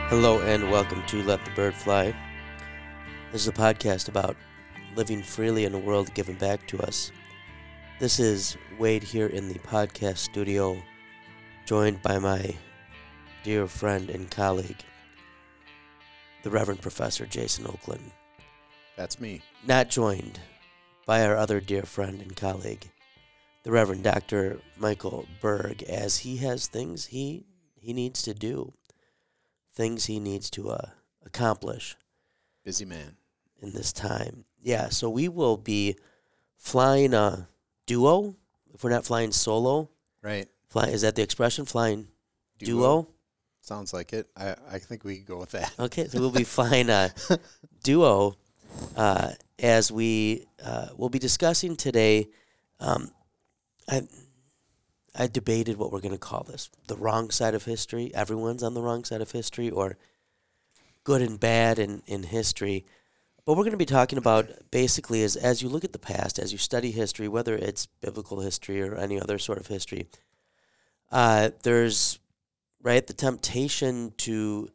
Hello and welcome to Let the Bird Fly. This is a podcast about living freely in a world given back to us. This is Wade here in the podcast studio, joined by my dear friend and colleague, the Reverend Professor Jason Oakland. That's me. Not joined by our other dear friend and colleague, the Reverend Dr. Michael Berg, as he has things he needs to do. Things he needs to accomplish. Busy man. In this time. Yeah, so we will be flying a duo, if we're not flying solo. Right. Is that the expression, flying duo? Sounds like it. I think we can go with that. Okay, so we'll be flying a duo as we will be discussing today. I debated what we're going to call this. The wrong side of history. Everyone's on the wrong side of history, or good and bad in history. But we're going to be talking about basically as you look at the past, as you study history, whether it's biblical history or any other sort of history, there's, the temptation to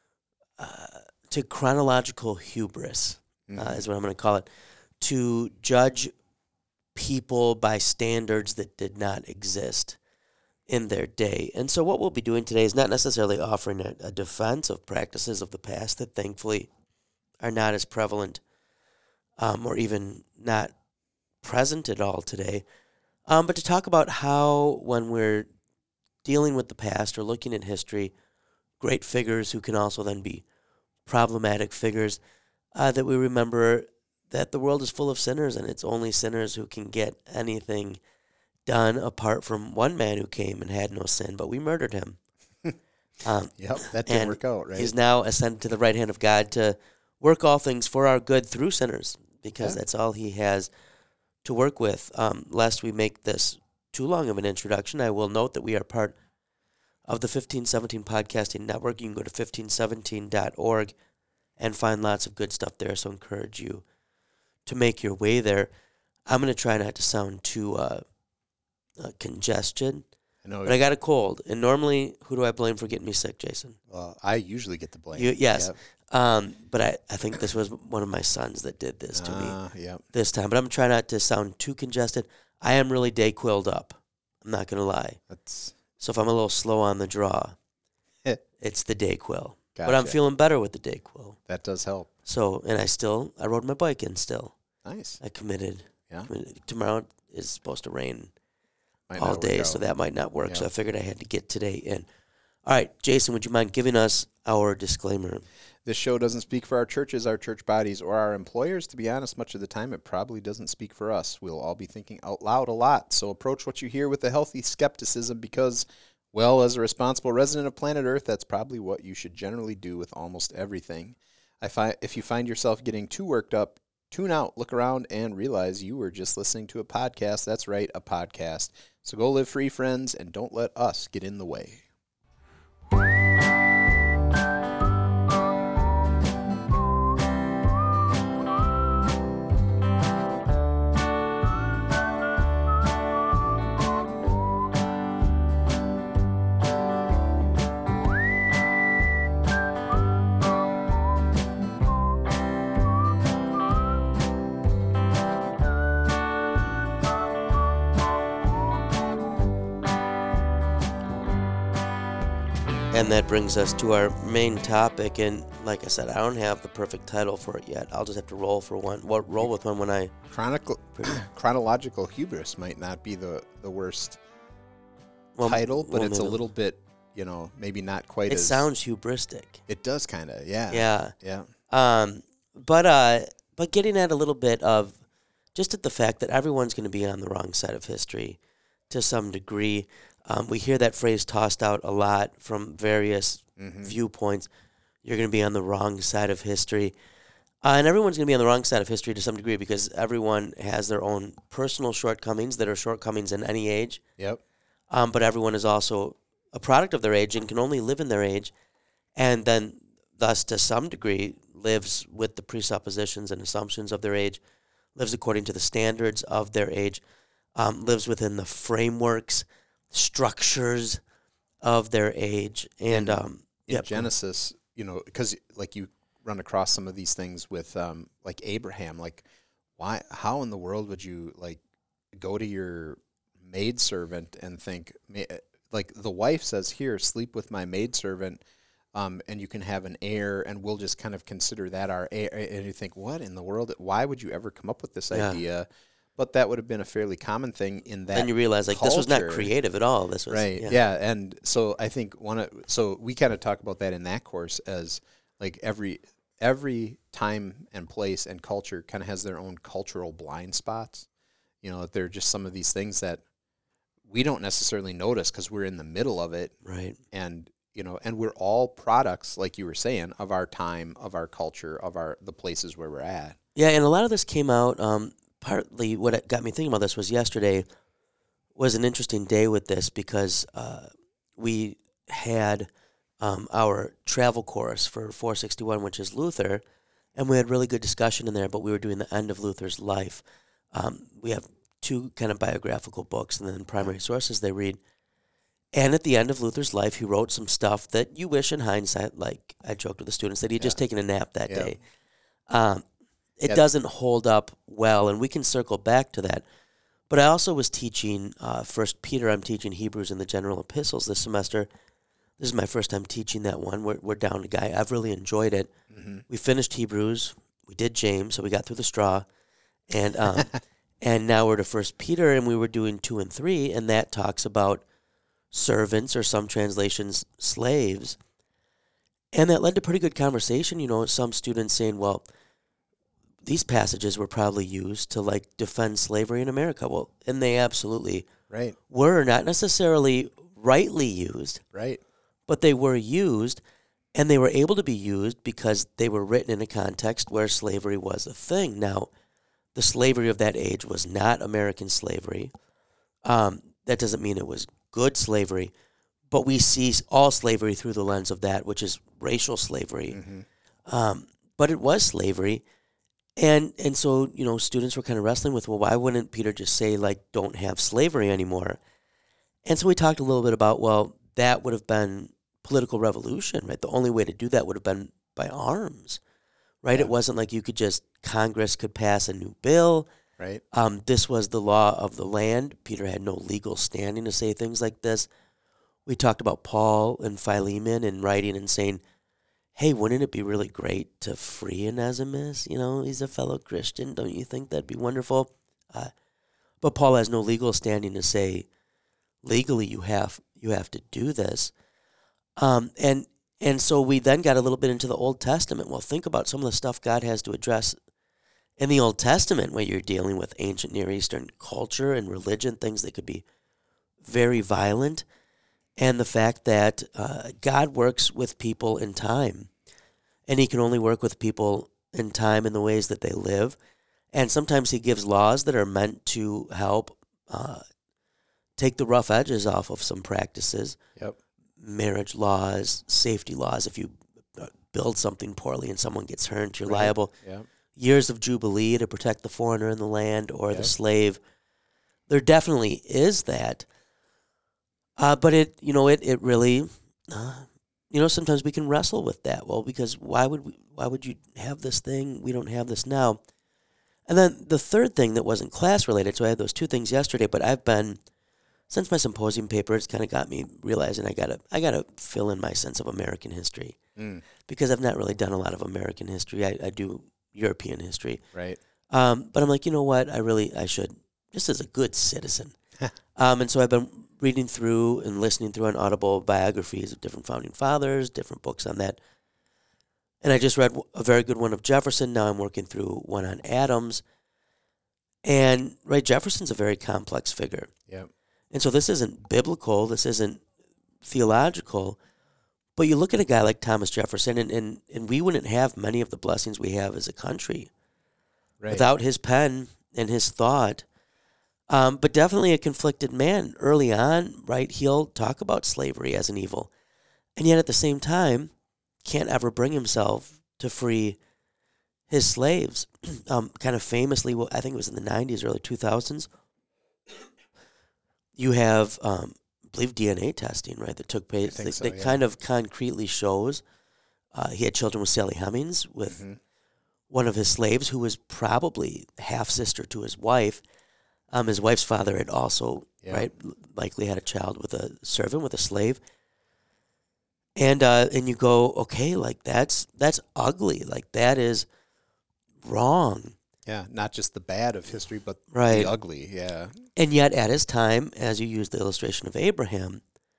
chronological hubris, is what I'm going to call it, to judge people by standards that did not exist in their day. And so what we'll be doing today is not necessarily offering a defense of practices of the past that thankfully are not as prevalent or even not present at all today, but to talk about how when we're dealing with the past or looking at history, great figures who can also then be problematic figures, that we remember that the world is full of sinners, and it's only sinners who can get anything done apart from one man who came and had no sin, but we murdered him. Yep, that didn't work out, right? He's now ascended to the right hand of God to work all things for our good through sinners, because that's all he has to work with. Lest we make this too long of an introduction, I will note that we are part of the 1517 Podcasting Network. You can go to 1517.org and find lots of good stuff there, so I encourage you to make your way there. I'm going to try not to sound too congested, but I got a cold. And normally, who do I blame for getting me sick, Jason? Well, I usually get the blame. Yes. Yep. But I think this was one of my sons that did this to me this time. But I'm trying not to sound too congested. I am really Dayquil'd up. I'm not going to lie. So if I'm a little slow on the draw, it's the Dayquil. Gotcha. But I'm feeling better with the Dayquil. That does help. So, and I rode my bike in still. Nice. I committed. Yeah. Tomorrow is supposed to rain all day, so that might not work. Yeah. So I figured I had to get today in. All right, Jason, would you mind giving us our disclaimer? This show doesn't speak for our churches, our church bodies, or our employers. To be honest, much of the time, it probably doesn't speak for us. We'll all be thinking out loud a lot. So approach what you hear with a healthy skepticism because, well, as a responsible resident of planet Earth, that's probably what you should generally do with almost everything. If you find yourself getting too worked up, tune out, look around, and realize you were just listening to a podcast. That's right, a podcast. So go live free, friends, and don't let us get in the way. And that brings us to our main topic, and like I said, I don't have the perfect title for it yet. I'll just have to roll for one. Roll with one when I... Chronological hubris might not be the worst title, but it's a little bit, maybe not quite as... It sounds hubristic. It does kind of, yeah. Yeah. But getting at a little bit of just at the fact that everyone's going to be on the wrong side of history to some degree. We hear that phrase tossed out a lot from various viewpoints. You're going to be on the wrong side of history. And everyone's going to be on the wrong side of history to some degree because everyone has their own personal shortcomings that are shortcomings in any age. Yep. But everyone is also a product of their age and can only live in their age. And then thus, to some degree, lives with the presuppositions and assumptions of their age, lives according to the standards of their age, lives within the frameworks, structures of their age. And in Genesis, because like you run across some of these things with like Abraham, like how in the world would you like go to your maidservant and think, like the wife says here, sleep with my maidservant, and you can have an heir, and we'll just kind of consider that our heir. And you think, what in the world? Why would you ever come up with this idea? But that would have been a fairly common thing in that. And you realize, like, this was not creative at all. This was right. Yeah. And so I think so we kind of talk about that in that course as like every time and place and culture kind of has their own cultural blind spots. That they're just some of these things that we don't necessarily notice because we're in the middle of it. Right. And and we're all products, like you were saying, of our time, of our culture, of the places where we're at. Yeah, and a lot of this came out, partly what got me thinking about this was yesterday was an interesting day with this because we had our travel course for 461, which is Luther, and we had really good discussion in there, but we were doing the end of Luther's life. We have two kind of biographical books and then primary sources they read. And at the end of Luther's life, he wrote some stuff that you wish in hindsight, like I joked with the students, that he'd just taken a nap that day. It doesn't hold up well, and we can circle back to that. But I also was teaching 1 Peter. I'm teaching Hebrews and the general epistles this semester. This is my first time teaching that one. We're down to guy. I've really enjoyed it. Mm-hmm. We finished Hebrews. We did James, so we got through the straw. And and now we're to 1 Peter, and we were doing 2 and 3, and that talks about servants, or some translations, slaves. And that led to pretty good conversation. Some students saying, well, these passages were probably used to like defend slavery in America. Well, and they absolutely were, not necessarily rightly used. Right. But they were used, and they were able to be used because they were written in a context where slavery was a thing. Now, the slavery of that age was not American slavery. That doesn't mean it was good slavery, but we see all slavery through the lens of that, which is racial slavery. Mm-hmm. But it was slavery. And so, students were kind of wrestling with, well, why wouldn't Peter just say, like, don't have slavery anymore? And so we talked a little bit about, well, that would have been political revolution, right? The only way to do that would have been by arms, right? Yeah. It wasn't like Congress could pass a new bill. Right. This was the law of the land. Peter had no legal standing to say things like this. We talked about Paul and Philemon and writing and saying, hey, wouldn't it be really great to free Onesimus? He's a fellow Christian. Don't you think that'd be wonderful? But Paul has no legal standing to say, legally you have to do this. And so we then got a little bit into the Old Testament. Well, think about some of the stuff God has to address in the Old Testament, where you're dealing with ancient Near Eastern culture and religion, things that could be very violent, and the fact that God works with people in time, and he can only work with people in time in the ways that they live, and sometimes he gives laws that are meant to help take the rough edges off of some practices. Yep. Marriage laws, safety laws. If you build something poorly and someone gets hurt, you're liable. Yep. Years of Jubilee to protect the foreigner in the land or the slave. There definitely is that. But it really, sometimes we can wrestle with that. Well, because why would you have this thing? We don't have this now. And then the third thing that wasn't class related, so I had those two things yesterday, but I've been, since my symposium paper, it's kind of got me realizing I gotta fill in my sense of American history. Because I've not really done a lot of American history. I do European history. Right. But I'm like, you know what? I should, just as a good citizen. And so I've been reading through and listening through on Audible biographies of different founding fathers, different books on that. And I just read a very good one of Jefferson. Now I'm working through one on Adams. And, Jefferson's a very complex figure. Yep. And so this isn't biblical, this isn't theological, but you look at a guy like Thomas Jefferson, and we wouldn't have many of the blessings we have as a country without his pen and his thought. But definitely a conflicted man early on, right? He'll talk about slavery as an evil, and yet at the same time, can't ever bring himself to free his slaves. Kind of famously, I think it was in the 90s, early 2000s, you have, I believe, DNA testing, right, that took place that kind of concretely shows He had children with Sally Hemings, with Mm-hmm. one of his slaves, who was probably half sister to his wife. His wife's father had also, Yeah. right, likely had a child with a servant, with a slave. And you go, okay, like that's ugly, like that is wrong, Yeah, not just the bad of history, but right? the ugly. Yeah. And yet, at his time, as you used the illustration of Abraham,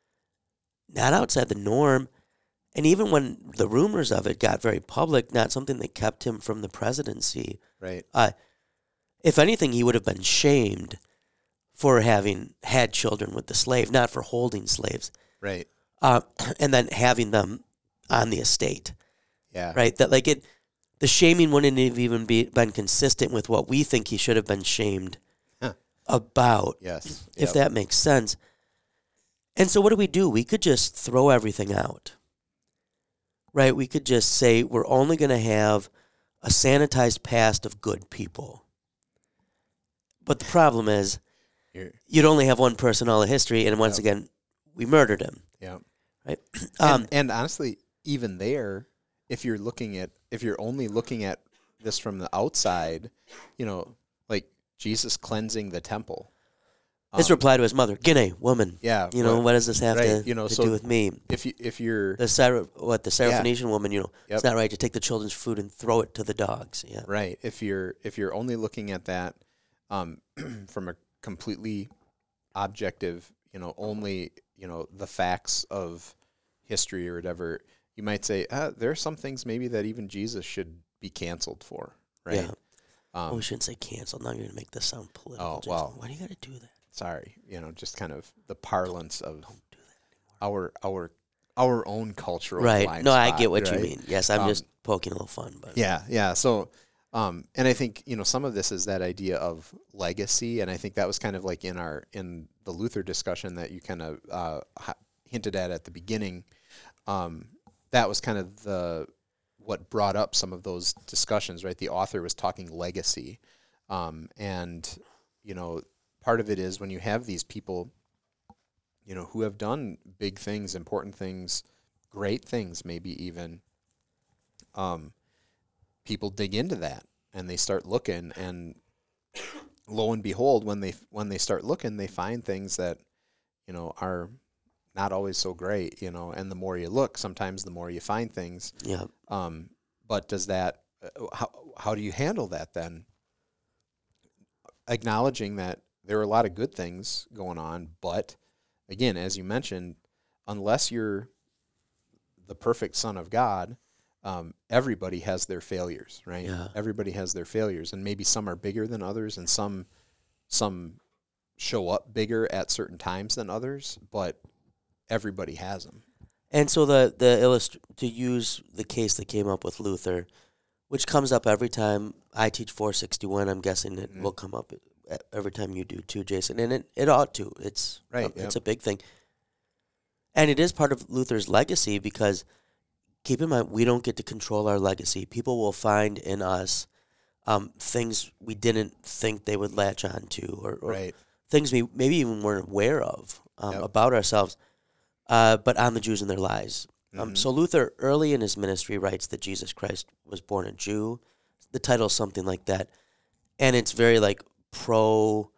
not outside the norm. And even when the rumors of it got very public, not something that kept him from the presidency. Right. If anything, he would have been shamed for having had children with the slave, not for holding slaves, Right. and then having them on the estate, Yeah. right? That like it, the shaming wouldn't have even been consistent with what we think he should have been shamed Huh. about, Yes. if that makes sense. And so what do? We could just throw everything out. Right? We could just say we're only going to have a sanitized past of good people. But the problem is, you'd only have one person all the history, and once again, we murdered him. Yeah. Right? And honestly, even there, if you're only looking at this from the outside, like Jesus cleansing the temple. His reply to his mother, "Gine, woman." Yeah. What does this have right, to so do with me? If you're The Syrophoenician woman, Yep. it's not right to take the children's food and throw it to the dogs. Yeah. right, if you're only looking at that from a completely objective, only the facts of history or whatever, you might say there are some things maybe that even Jesus should be canceled for, right? Yeah. We shouldn't say canceled. Now you're going to make this sound political. Oh, Jason. well. Why do you got to do that? Sorry, just kind of the parlance of Don't do that anymore. our own cultural Right. blind No, I spot, get what you right? mean. Yes, I'm just poking a little fun. But Yeah. So, and I think some of this is that idea of legacy, and I think that was kind of like in the Luther discussion that you kind of hinted at the beginning. That was kind of what brought up some of those discussions, right? The author was talking legacy, and part of it is when you have these people, who have done big things, important things, great things, maybe even, people dig into that and they start looking, and lo and behold, when they start looking, they find things that, are not always so great, and the more you look, sometimes the more you find things. yeah. But does that, how do you handle that then? Acknowledging that there are a lot of good things going on, but again, as you mentioned, unless you're the perfect Son of God, everybody has their failures, right? Yeah. Everybody has their failures, and maybe some are bigger than others, and some show up bigger at certain times than others, but everybody has them. And so to use the case that came up with Luther, which comes up every time I teach 461, I'm guessing it will come up every time you do too, Jason. And it ought to. It's Right, it's a big thing. And it is part of Luther's legacy, because keep in mind, we don't get to control our legacy. People will find in us things we didn't think they would latch on to, or Right. things we maybe even weren't aware of about ourselves, but on the Jews and their lies. So Luther, early in his ministry, writes that Jesus Christ was born a Jew. The title's something like that. And it's very pro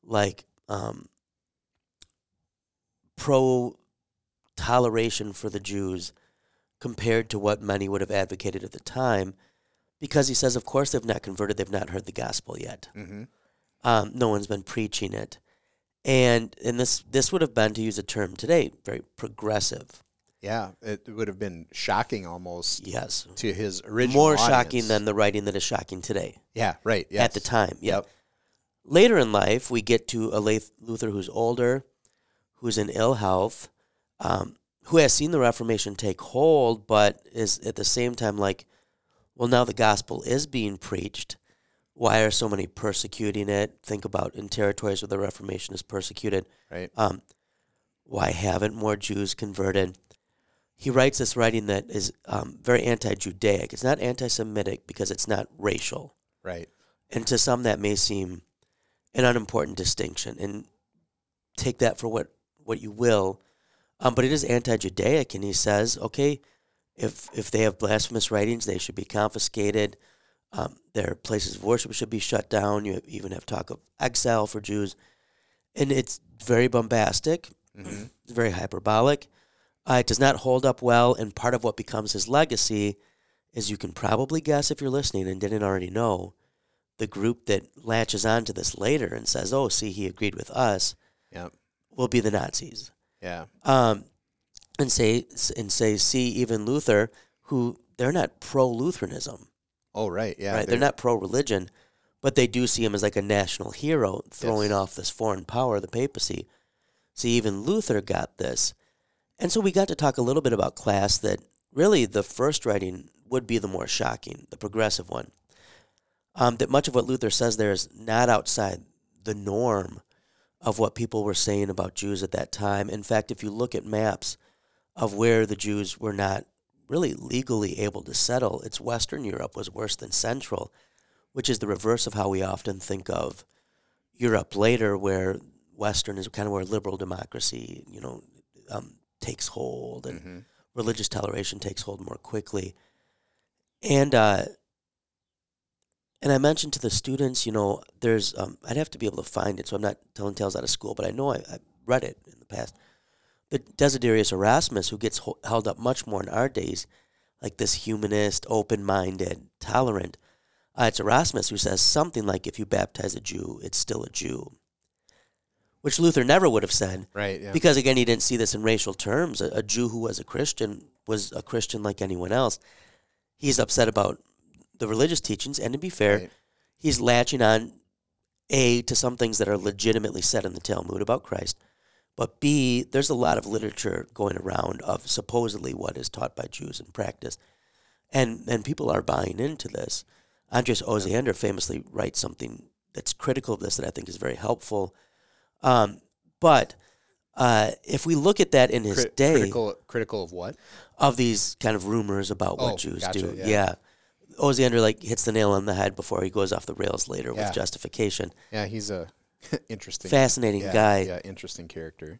toleration for the Jews compared to what many would have advocated at the time, because he says, of course, they've not converted, they've not heard the gospel yet. Mm-hmm. No one's been preaching it. And this would have been, to use a term today, very progressive. Yeah, it would have been shocking almost. Yes. To his original More audience. shocking than the writing that is shocking today. Yeah, right. Yes. At the time. Yeah. Yep. Later in life, we get to a Luther who's older, who's in ill health, who has seen the Reformation take hold, but is at the same time well, now the gospel is being preached. Why are so many persecuting it? Think about in territories where the Reformation is persecuted. Right. Why haven't more Jews converted? He writes this writing that is very anti-Judaic. It's not anti-Semitic because it's not racial. Right. And to some that may seem an unimportant distinction, and take that for what you will. But it is anti-Judaic, and he says, okay, If they have blasphemous writings, they should be confiscated. Their places of worship should be shut down. You even have talk of exile for Jews. And it's very bombastic. Mm-hmm. It's very hyperbolic. It does not hold up well, and part of what becomes his legacy is, you can probably guess if you're listening and didn't already know, the group that latches onto this later and says, oh, see, he agreed with us, Yep. will be the Nazis. Yeah. And say, see, even Luther, who they're not pro-Lutheranism. Oh, right. Yeah. Right? They're not pro-religion, but they do see him as like a national hero throwing off this foreign power, the papacy. See, even Luther got this. And so we got to talk a little bit about class, that really the first writing would be the more shocking, the progressive one. That much of what Luther says there is not outside the norm of what people were saying about Jews at that time. In fact, if you look at maps of where the Jews were not really legally able to settle, it's Western Europe was worse than Central, which is the reverse of how we often think of Europe later, where Western is kind of where liberal democracy, takes hold, and religious toleration takes hold more quickly. And I mentioned to the students, there's, I'd have to be able to find it, so I'm not telling tales out of school, but I know I read it in the past. The Desiderius Erasmus, who gets held up much more in our days, like this humanist, open-minded, tolerant. It's Erasmus who says something like, if you baptize a Jew, it's still a Jew. Which Luther never would have said. Right, yeah. Because, again, he didn't see this in racial terms. A Jew who was a Christian like anyone else. He's upset about the religious teachings, and to be fair, Right. he's latching on, A, to some things that are legitimately said in the Talmud about Christ, but B, there's a lot of literature going around of supposedly what is taught by Jews in practice, and people are buying into this. Andreas Osiander famously writes something that's critical of this that I think is very helpful. But if we look at that in his day, critical of what? Of these kind of rumors about what Jews gotcha, do, yeah. Osiander hits the nail on the head before he goes off the rails later with justification. Yeah, he's a interesting, fascinating guy. Yeah, interesting character.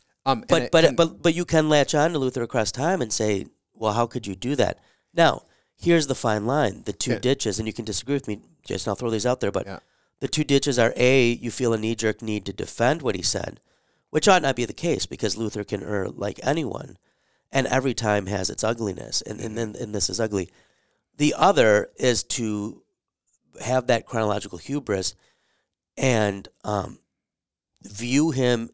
But you can latch on to Luther across time and say, well, how could you do that? Now, here's the fine line: the two ditches, and you can disagree with me, Jason. I'll throw these out there, but the two ditches are: A, you feel a knee-jerk need to defend what he said, which ought not be the case, because Luther can err like anyone, and every time has its ugliness, and this is ugly. The other is to have that chronological hubris and view him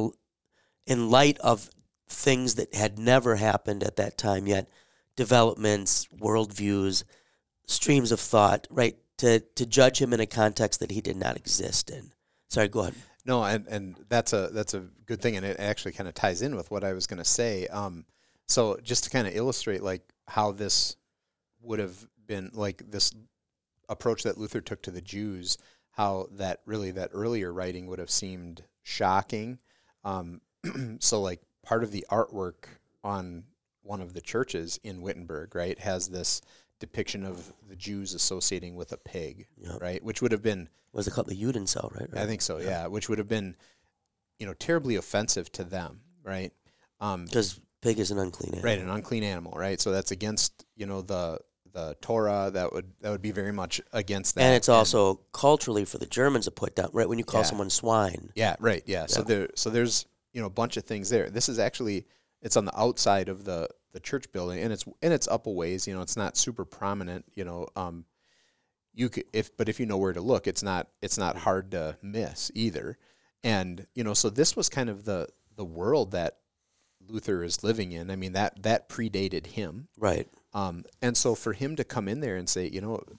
in light of things that had never happened at that time yet, developments, worldviews, streams of thought, right? To judge him in a context that he did not exist in. Sorry, go ahead. No, and that's a good thing, and it actually kind of ties in with what I was going to say. So just to kind of illustrate how this would have been, this approach that Luther took to the Jews, how that earlier writing would have seemed shocking. So part of the artwork on one of the churches in Wittenberg, right, has this depiction of the Jews associating with a pig, right, which would have been... Was it called the Judenzel, right? I think so, yeah, which would have been, terribly offensive to them, right? Because pig is an unclean animal. Right, an unclean animal, right? So that's against, the Torah. That would be very much against that. And it's also culturally for the Germans to put down, right? When you call someone swine. Yeah, right, yeah. So there's a bunch of things there. This is actually, it's on the outside of the church building, and it's up a ways. It's not super prominent. You could, if you know where to look, it's not hard to miss either. And so this was kind of the world that Luther is living in. I mean, that predated him, right? And so for him to come in there and say,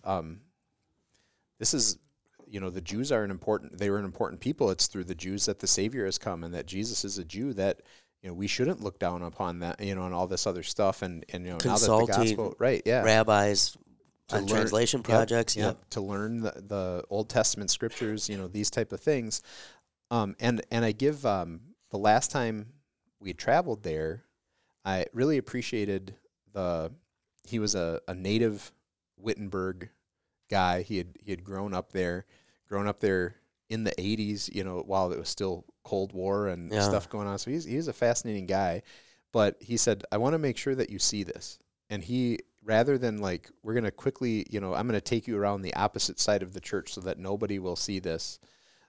this is, the Jews are they were an important people. It's through the Jews that the Savior has come, and that Jesus is a Jew, that we shouldn't look down upon that, and all this other stuff, and now that the gospel, right, yeah, rabbis on translation projects, to learn the Old Testament scriptures, these type of things, and I give the last time we traveled there, I really appreciated he was a native Wittenberg guy. He had grown up there in the 80s, while it was still Cold War and stuff going on. So he's a fascinating guy. But he said, I want to make sure that you see this. he, rather than like, we're going to quickly, I'm going to take you around the opposite side of the church so that nobody will see this.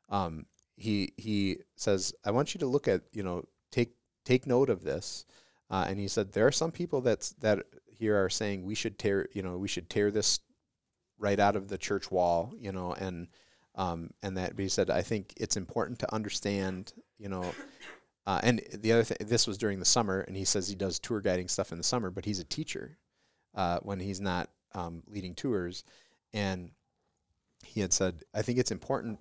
He says, I want you to look at, take note of this. And he said, there are some people that here are saying we should tear this right out of the church wall, and that, but he said, I think it's important to understand, and the other thing, this was during the summer, and he says he does tour guiding stuff in the summer, but he's a teacher when he's not leading tours. And he had said, I think it's important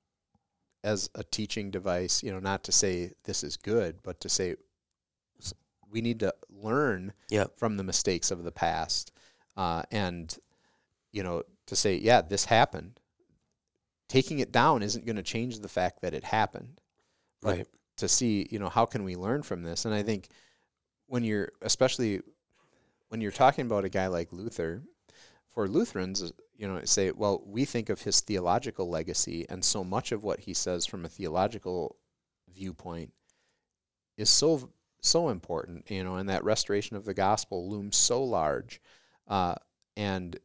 as a teaching device, not to say this is good, but to say we need to learn from the mistakes of the past, and, to say, yeah, this happened. Taking it down isn't going to change the fact that it happened. But right. To see, how can we learn from this? And I think especially when you're talking about a guy like Luther, for Lutherans, say, well, we think of his theological legacy, and so much of what he says from a theological viewpoint is so important, and that restoration of the gospel looms so large. And,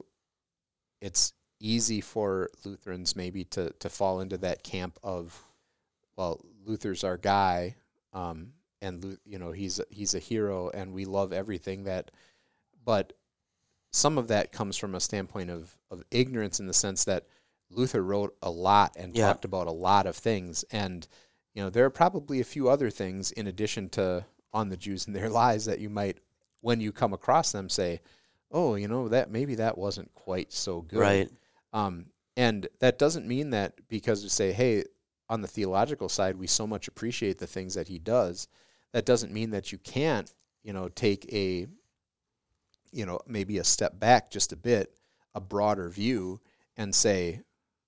it's easy for Lutherans maybe to fall into that camp of, well, Luther's our guy, and he's a hero, and we love everything that. But some of that comes from a standpoint of ignorance, in the sense that Luther wrote a lot and talked about a lot of things, and there are probably a few other things in addition to On the Jews and Their Lies that you might, when you come across them, say, oh, that maybe that wasn't quite so good. Right. And that doesn't mean that because we say, hey, on the theological side, we so much appreciate the things that he does. That doesn't mean that you can't, take a, maybe a step back just a bit, a broader view, and say,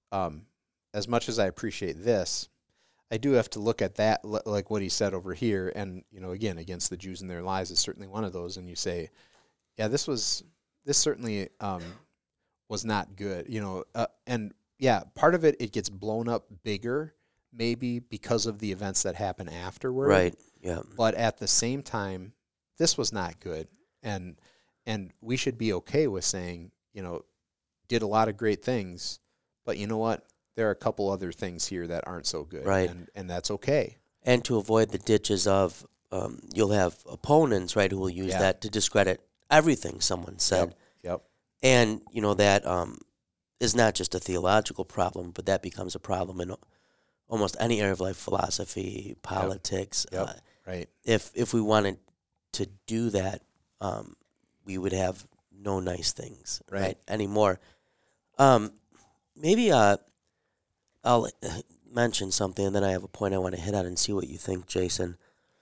as much as I appreciate this, I do have to look at that, like what he said over here. And, again, Against the Jews and Their Lies is certainly one of those. And you say, yeah, this certainly was not good, and yeah, part of it gets blown up bigger, maybe because of the events that happen afterward. Right. Yeah. But at the same time, this was not good, and we should be okay with saying, did a lot of great things, but you know what? There are a couple other things here that aren't so good, right? And that's okay. And to avoid the ditches of, you'll have opponents, right, who will use that to discredit everything someone said. Yep. And, that is not just a theological problem, but that becomes a problem in almost any area of life, philosophy, politics. Yep. Right. If we wanted to do that, we would have no nice things right anymore. Maybe I'll mention something, and then I have a point I want to hit on and see what you think, Jason.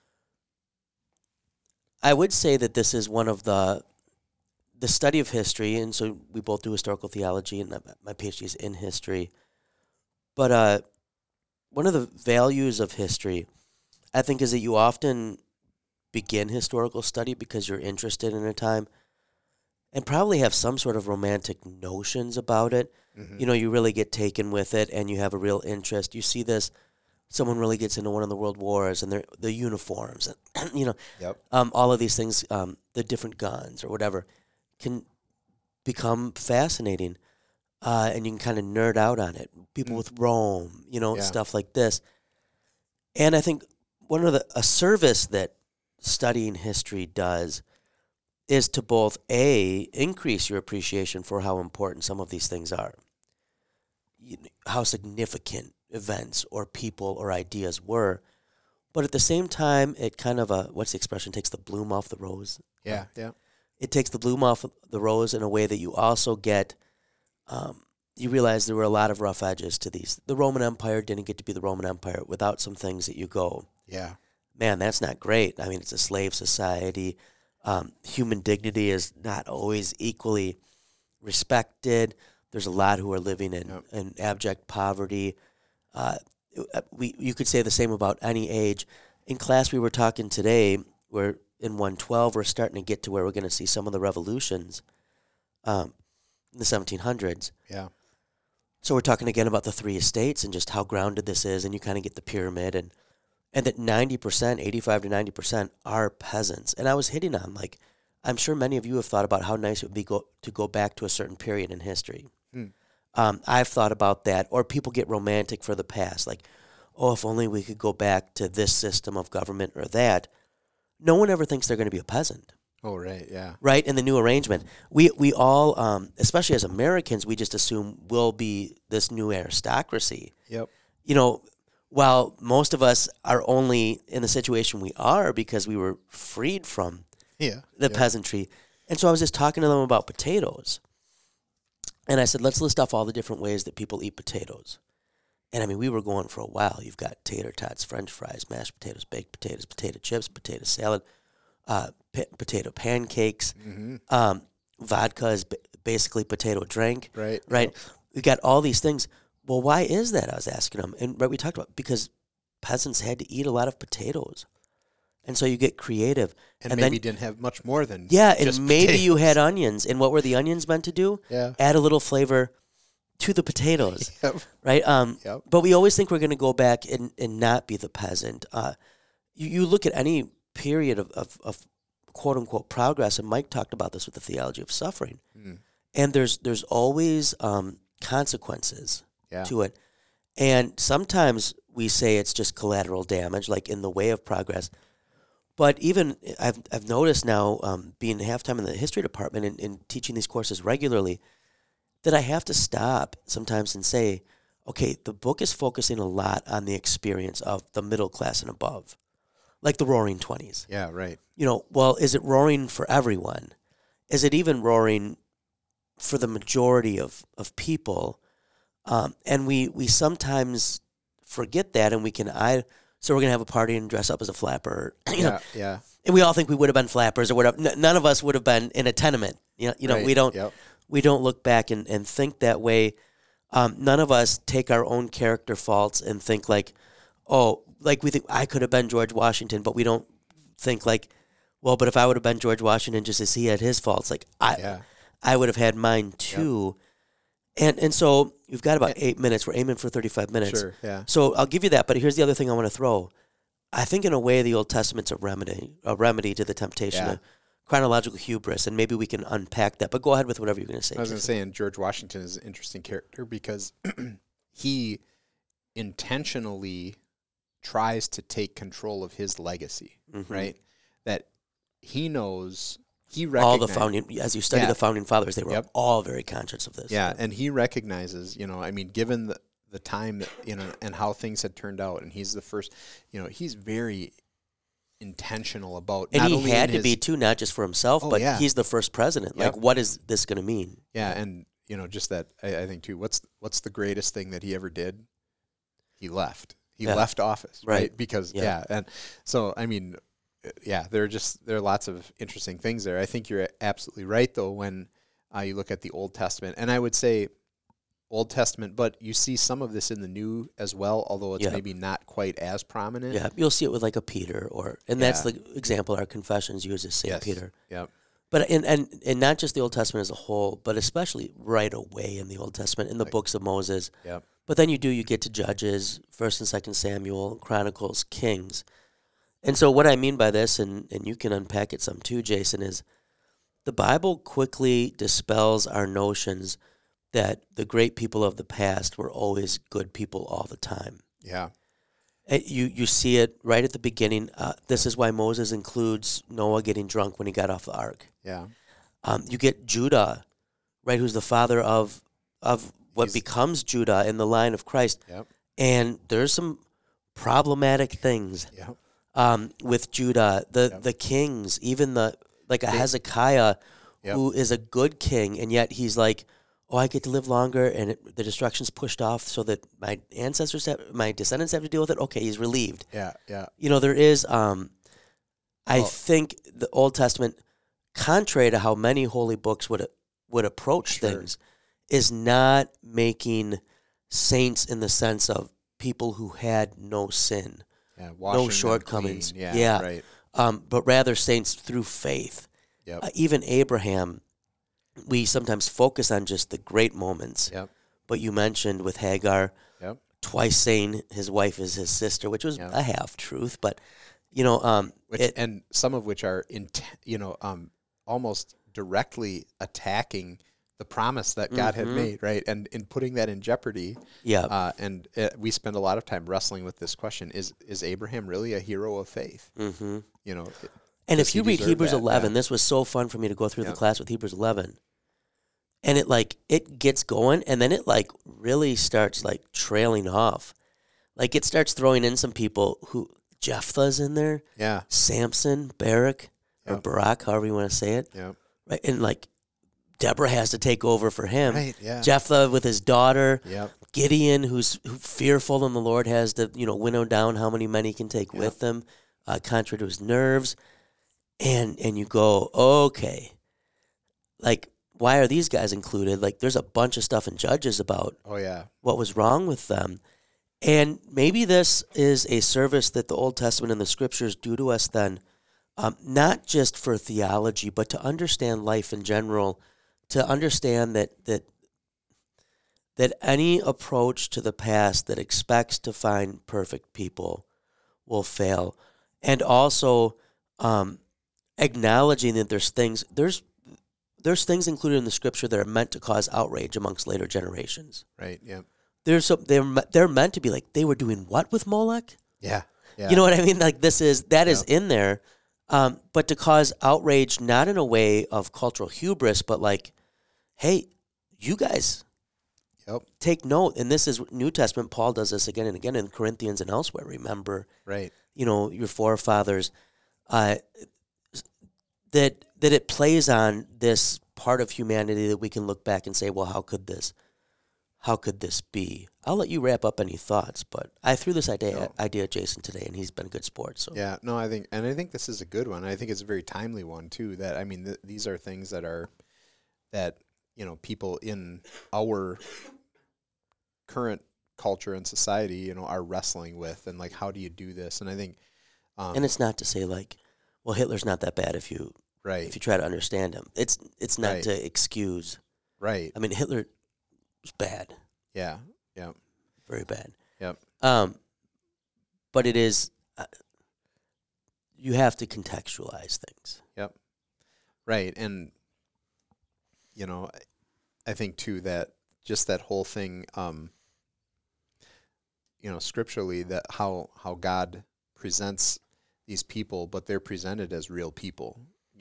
I would say that this is one of the study of history, and so we both do historical theology, and my PhD is in history. But one of the values of history, I think, is that you often begin historical study because you're interested in a time and probably have some sort of romantic notions about it. Mm-hmm. You really get taken with it, and you have a real interest. You see this, someone really gets into one of the world wars, and the uniforms, and all of these things, the different guns or whatever, can become fascinating, and you can kind of nerd out on it. People with Rome, stuff like this. And I think a service that studying history does is to both, increase your appreciation for how important some of these things are, how significant events or people or ideas were, but at the same time, it kind of, what's the expression, takes the bloom off the rose? Yeah. It takes the bloom off the rose in a way that you also get, you realize there were a lot of rough edges to these. The Roman Empire didn't get to be the Roman Empire without some things that you go, man, that's not great. I mean, it's a slave society. Human dignity is not always equally respected. There's a lot who are living in abject poverty. You could say the same about any age. In class, we were talking today, where in 112, we're starting to get to where we're going to see some of the revolutions in the 1700s. Yeah. So we're talking again about the three estates and just how grounded this is, and you kind of get the pyramid, and that 90%, 85 to 90% are peasants. And I was hitting on, like, I'm sure many of you have thought about how nice it would be to go back to a certain period in history. Hmm. I've thought about that, or people get romantic for the past, like, oh, if only we could go back to this system of government or that. No one ever thinks they're going to be a peasant. Oh, right, yeah. Right, in the new arrangement. We all, especially as Americans, we just assume we'll be this new aristocracy. Yep. You know, while most of us are only in the situation we are because we were freed from the peasantry. And so I was just talking to them about potatoes. And I said, let's list off all the different ways that people eat potatoes. And I mean, we were going for a while. You've got tater tots, French fries, mashed potatoes, baked potatoes, potato chips, potato salad, potato pancakes. Mm-hmm. Vodka is basically potato drink. Right. Right. Yep. We got all these things. Well, why is that? I was asking them. And we talked about because peasants had to eat a lot of potatoes. And so you get creative. And maybe didn't have much more than and maybe potatoes. you had onions. And what were the onions meant to do? Yeah. Add a little flavor to the potatoes. Yep. Right? Yep. But we always think we're going to go back and not be the peasant. You look at any period of quote-unquote progress, and Mike talked about this with the theology of suffering. Mm. And there's always consequences to it. And sometimes we say it's just collateral damage, like in the way of progress. But even I've noticed now, being half-time in the history department and teaching these courses regularly, that I have to stop sometimes and say, okay, the book is focusing a lot on the experience of the middle class and above, like the Roaring 20s. Yeah, right. You know, well, is it roaring for everyone? Is it even roaring for the majority of people? And we sometimes forget that, and so we're going to have a party and dress up as a flapper. You know? Yeah. And we all think we would have been flappers or whatever. None of us would have been in a tenement. You know, Right. we don't. Yep. We don't look back and think that way. None of us take our own character faults and think like, oh, like we think I could have been George Washington, but we don't think like, well, but if I would have been George Washington just as he had his faults, like I would have had mine too. Yep. And so we've got about 8 minutes. We're aiming for 35 minutes. Sure, yeah. So I'll give you that, but here's the other thing I want to throw. I think in a way the Old Testament's a remedy to the temptation of chronological hubris, and maybe we can unpack that. But go ahead with whatever you're going to say. I was going to say, and George Washington is an interesting character because he intentionally tries to take control of his legacy, right? That he knows, he recognizes. All the founding, as you study the founding fathers, they were all very conscious of this. Yeah, and he recognizes, I mean, given the time, and how things had turned out, and he's the first, he's very intentional about, and he had to be too, not just for himself, but he's the first president. Yep. Like, what is this going to mean? Yeah, and just that, I think too. What's the greatest thing that he ever did? He left. He left office, right? Because and so I mean, there are lots of interesting things there. I think you're absolutely right, though, when you look at the Old Testament, and I would say Old Testament, but you see some of this in the New as well, although it's maybe not quite as prominent. Yeah, you'll see it with like a Peter, and that's the example our confessions use as St. Peter. Yeah. But and not just the Old Testament as a whole, but especially right away in the Old Testament, in the books of Moses. Yeah. But then you get to Judges, 1st and 2nd Samuel, Chronicles, Kings. And so what I mean by this, and you can unpack it some too, Jason, is the Bible quickly dispels our notions that the great people of the past were always good people all the time. Yeah. You see it right at the beginning. This is why Moses includes Noah getting drunk when he got off the ark. Yeah. You get Judah, right, who's the father of what becomes Judah in the line of Christ. Yep. And there's some problematic things with Judah. The kings, even a Hezekiah, who is a good king, and yet he's like, oh, I get to live longer, and the destruction's pushed off so that my descendants have to deal with it. Okay, he's relieved. Yeah, yeah. There is, I think the Old Testament, contrary to how many holy books would approach things, is not making saints in the sense of people who had no sin, no shortcomings. Right. But rather saints through faith. Yep. Even Abraham, we sometimes focus on just the great moments. Yep. But you mentioned with Hagar, twice saying his wife is his sister, which was a half truth, but and some of which are almost directly attacking the promise that God had made, right? And in putting that in jeopardy. Yeah. We spend a lot of time wrestling with this question: Is Abraham really a hero of faith? Mm-hmm. You know, and does if you he read deserve Hebrews that? 11, Yeah. this was so fun for me to go through the Yep. class with Hebrews 11. And it gets going, and then it really starts trailing off. It starts throwing in some people who Jephthah's in there, Yeah. Samson, Barak, or Yep. Barak, however you want to say it. Yep. Right, and Deborah has to take over for him. Right. Yeah. Jephthah with his daughter. Yep. Gideon, who's fearful, and the Lord has to winnow down how many men he can take with him, contrary to his nerves. And you go, okay, why are these guys included? There's a bunch of stuff in Judges about Oh yeah. what was wrong with them. And maybe this is a service that the Old Testament and the Scriptures do to us then, not just for theology, but to understand life in general, to understand that any approach to the past that expects to find perfect people will fail. And also acknowledging that there's things included in the Scripture that are meant to cause outrage amongst later generations. Right. Yep. They're meant to be they were doing what with Molech? Yeah. Yeah. You know what I mean? That is in there, but to cause outrage not in a way of cultural hubris, but hey, you guys, take note. And this is New Testament. Paul does this again and again in Corinthians and elsewhere. Remember, Right. Your forefathers, that it plays on this part of humanity that we can look back and say, well, how could this be? I'll let you wrap up any thoughts, but I threw this idea at Jason today, and he's been a good sport. So Yeah, no, I think this is a good one. I think it's a very timely one too. That I mean, these are things that people in our current culture and society, are wrestling with, and how do you do this? And I think, and it's not to say well, Hitler's not that bad if you try to understand him. It's not to excuse. Right. I mean, Hitler was bad. Yeah. Yeah. Very bad. Yep. But it is, you have to contextualize things. Yep. Right. And, I think too that just that whole thing, scripturally, that how God presents these people, but they're presented as real people,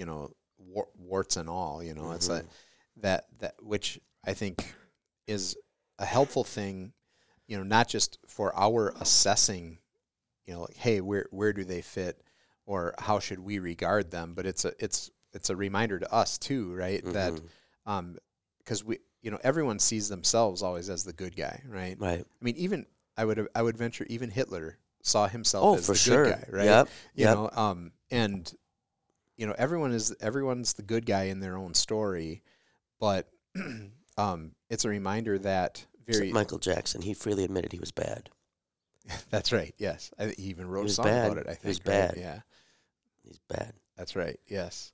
warts and all, it's that which I think is a helpful thing, not just for our assessing, hey, where do they fit, or how should we regard them, but it's a reminder to us too, right? That because we, everyone sees themselves always as the good guy, right? Right. I mean, even I would venture even Hitler saw himself as the good guy, right? Yep. And everyone's the good guy in their own story, but it's a reminder that Except Michael Jackson, he freely admitted he was bad. That's right. Yes, he even wrote a song bad. about it. I think He was right? bad. Yeah, He's bad. that's right. Yes,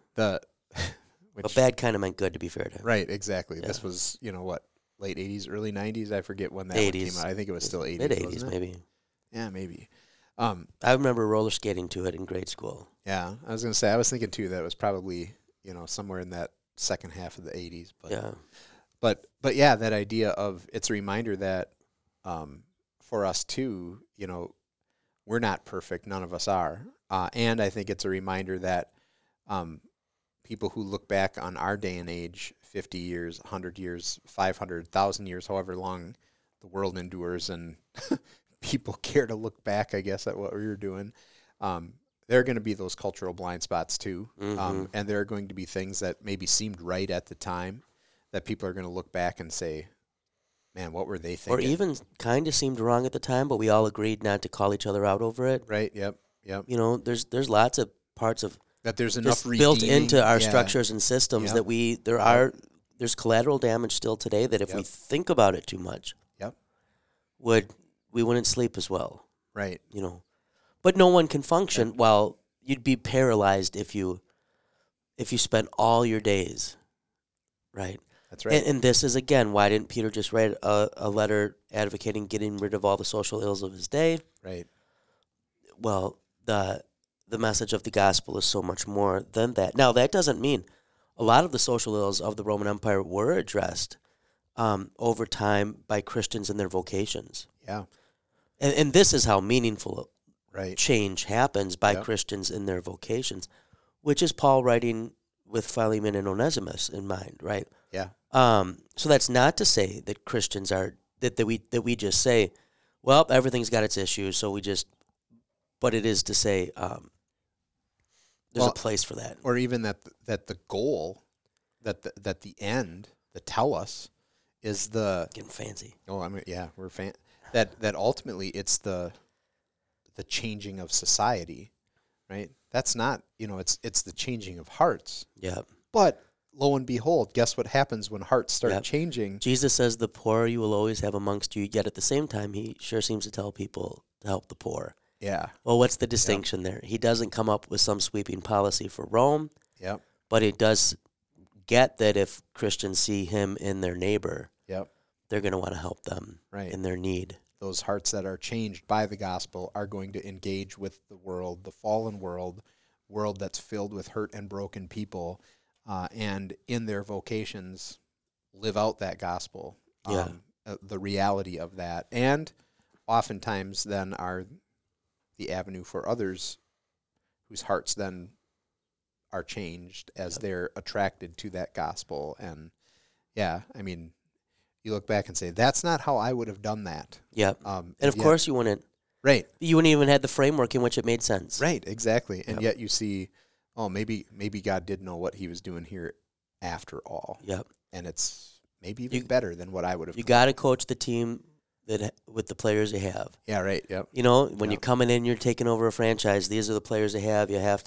But bad kind of meant good, to be fair to him. Right. Exactly. Yeah. This was what, late 80s, early 90s. I forget when that one 80s. came out. I think it was still 80s. Mid 80s, wasn't it? maybe. Yeah, maybe. I remember roller skating to it in grade school. Yeah, I was gonna say, I was thinking too that it was probably somewhere in that second half of the 80s. But Yeah. But yeah, that idea of, it's a reminder that for us too, we're not perfect. None of us are. And I think it's a reminder that people who look back on our day and age, 50 years, 100 years, 500, 1,000 years, however long the world endures, and people care to look back, I guess, at what we were doing, there are going to be those cultural blind spots too. And there are going to be things that maybe seemed right at the time that people are going to look back and say, man, what were they thinking? Or even kind of seemed wrong at the time, but we all agreed not to call each other out over it. Right, yep. There's lots of parts of That there's enough built into our yeah. structures and systems Yep. that there's collateral damage still today that if we think about it too much, we wouldn't sleep as well. Right. But no one can function while you'd be paralyzed if you spent all your days, right? That's right. And this is, again, why didn't Peter just write a letter advocating getting rid of all the social ills of his day? Right. Well, the the message of the gospel is so much more than that. Now, that doesn't mean a lot of the social ills of the Roman Empire were addressed over time by Christians in their vocations. Yeah. And this is how meaningful Right. change happens by Yep. Christians in their vocations, which is Paul writing with Philemon and Onesimus in mind, right? Yeah. So that's not to say that Christians are that we just say, well, everything's got its issues, so we just. But it is to say there's a place for that. Or even that the goal, that the end, the telos, is the. Getting fancy. Oh, I mean, yeah, we're that ultimately it's the changing of society, right? That's not, it's the changing of hearts. Yeah. But lo and behold, guess what happens when hearts start Yep. changing? Jesus says the poor you will always have amongst you, yet at the same time he sure seems to tell people to help the poor. Yeah. Well, what's the distinction there? He doesn't come up with some sweeping policy for Rome, Yep. but he does get that if Christians see him in their neighbor, Yep. they're going to want to help them Right. in their need. Those hearts that are changed by the gospel are going to engage with the world, the fallen world that's filled with hurt and broken people, and in their vocations live out that gospel, the reality of that, and oftentimes then are the avenue for others whose hearts then are changed as they're attracted to that gospel. And yeah, I mean, you look back and say, that's not how I would have done that. Yep. And of yet- course you wouldn't even have the framework in which it made sense. Right, exactly. And yet you see, oh, maybe God did know what he was doing here after all. Yep. And it's maybe even better than what I would have You done. got to coach the team with the players you have. Yeah, right, yep. When you're coming in, you're taking over a franchise. These are the players you have. You have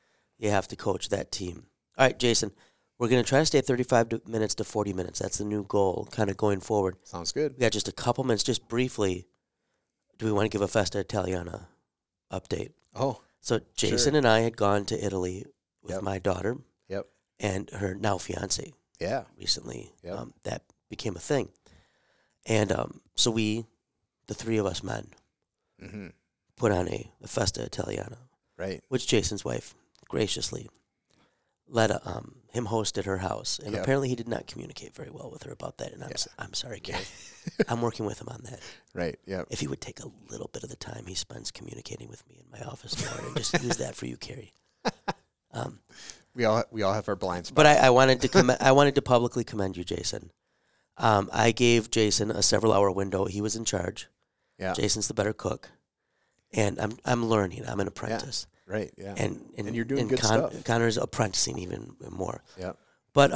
to coach that team. All right, Jason, we're going to try to stay 35 minutes to 40 minutes. That's the new goal kind of going forward. Sounds good. We got just a couple minutes, just briefly. Do we want to give a Festa Italiana update? Oh, So Jason and I had gone to Italy with my daughter yep. and her now fiance Yeah. recently. Yep. That became a thing. And so the three of us men, Mm-hmm. put on a Festa Italiana, Right. which Jason's wife graciously let him host at her house. And Yep. apparently he did not communicate very well with her about that. And I'm sorry, Gary. I'm working with him on that. Right, yep. If he would take a little bit of the time he spends communicating with me in my office door and just use that for you, Carrie. We all have our blind spots. But I wanted to I wanted to publicly commend you, Jason. I gave Jason a several-hour window. He was in charge. Yeah. Jason's the better cook, and I'm learning. I'm an apprentice. Right, yeah. And you're doing good stuff. Connor's apprenticing even more. Yeah. But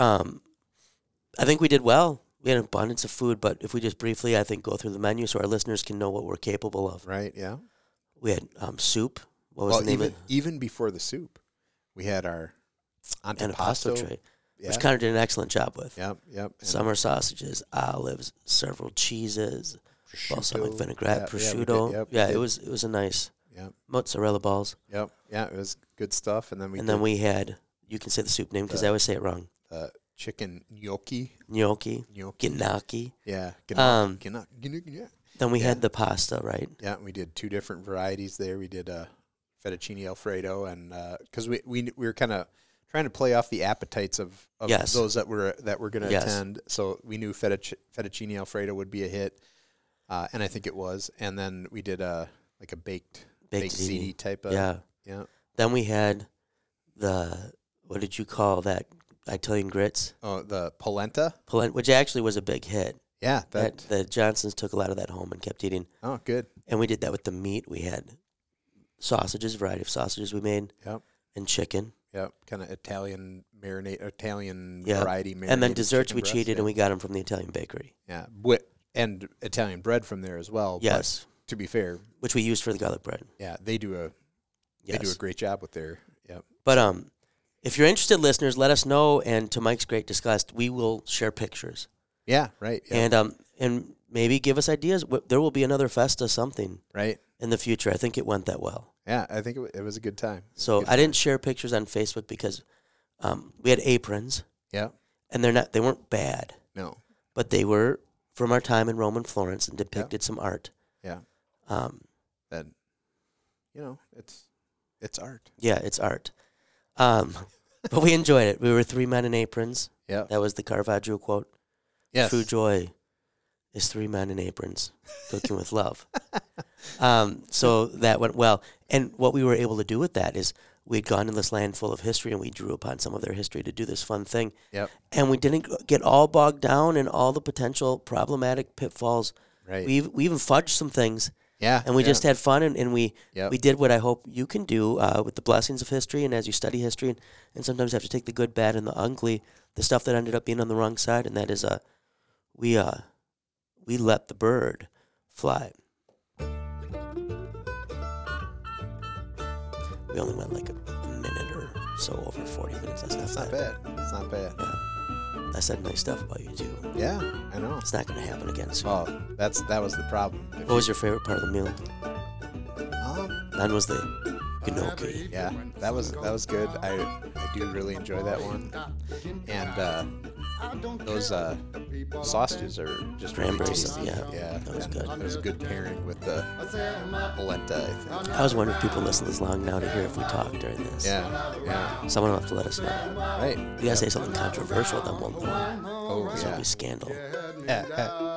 I think we did well. We had an abundance of food, but if we just briefly, I think, go through the menu so our listeners can know what we're capable of. Right, yeah. We had soup. What was the name of it? Even before the soup, we had our Antipasto antipasto tray, yeah. which Connor did an excellent job with. Yep. And Summer sausages, olives, several cheeses, balsamic prosciutto. vinaigrette, Yeah, we did, prosciutto. yep, we Yeah, did. it was a nice Yep. mozzarella balls. Yep. Yeah, it was good stuff. And then we had, you can say the soup name because I always say it wrong. chicken gnocchi. Gnocchi, Gnocchi. gnocchi. Yeah. Yeah. Then we had the pasta, right? Yeah, we did two different varieties there. We did fettuccine Alfredo, and because we were kind of trying to play off the appetites of Yes. those that were going to Yes. attend. So we knew fettuccine Alfredo would be a hit, and I think it was. And then we did like a baked ziti type of Yeah. Then we had what did you call that? Italian grits, the polenta. which actually was a big hit. Yeah, The Johnsons took a lot of that home and kept eating. oh good. And we did that with the meat. We had sausages, variety of sausages we made, Yep. and chicken. Yep, kind of Italian Italian Yeah. variety marinated. And then desserts chicken we breast, cheated, yeah. and we got them from the Italian bakery. Yeah, and Italian bread from there as well. Yes, But to be fair, which we used for the garlic bread. yeah, they do a Yes. great job with their. Yep. But if you're interested, listeners, let us know. And to Mike's great disgust, we will share pictures. Yeah. Right. Yeah. And maybe give us ideas. There will be another Festa something right. in the future. I think it went that well. Yeah, I think it was a good time. So I didn't share pictures on Facebook because we had aprons, Yeah. and they weren't bad, No. but they were from our time in Rome and Florence and depicted some art. Yeah. Um, That, It's art. Yeah, it's art. But we enjoyed it. We were 3 men in aprons. Yeah. That was the Caravaggio quote. Yes. True joy is 3 men in aprons cooking with love. So that went well. And what we were able to do with that is we'd gone in this land full of history, and we drew upon some of their history to do this fun thing. Yep. And we didn't get all bogged down in all the potential problematic pitfalls. Right. We even fudged some things. Yeah. And we just had fun, and we Yep. we did what I hope you can do with the blessings of history, and as you study history, and sometimes you have to take the good, bad, and the ugly, the stuff that ended up being on the wrong side, and that is we let the bird fly. We only went like a minute or so over 40 minutes. That's not bad. It's not bad. Yeah. I said nice stuff about you too. Yeah, I know. It's not going to happen again soon. Oh, that was the problem. What was your favorite part of the meal? Mine was the gnocchi. Yeah, that was good. I do really enjoy that one. And those sausages are just really Cranberry tasty. sauce, yeah. Yeah, That was and good. It was a good pairing with the polenta, I think. I was wondering if people listen this long now to hear if we talk during this. Yeah. Someone will have to let us know. Right. You gotta say something controversial, then we'll know. Oh, This will yeah. be scandal. Yeah.